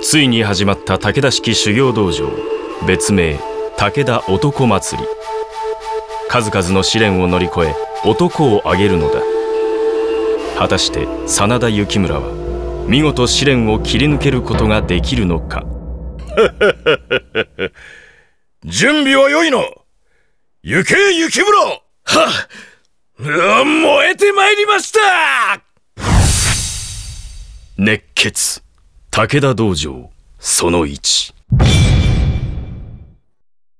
ついに始まった武田式修行道場、別名武田男祭り。数々の試練を乗り越え男を挙げるのだ。果たして真田幸村は見事試練を切り抜けることができるのか。 準備は良いの。行け幸村。はっ、燃えてまいりました。 熱血武田道場その1。